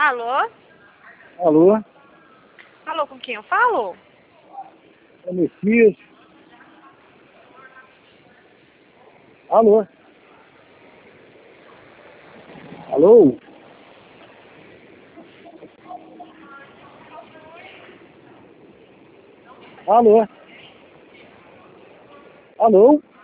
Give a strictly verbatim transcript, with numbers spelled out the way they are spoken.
Alô? Alô? Alô, com quem eu falo? É Messias? Alô? Alô? Alô? Alô?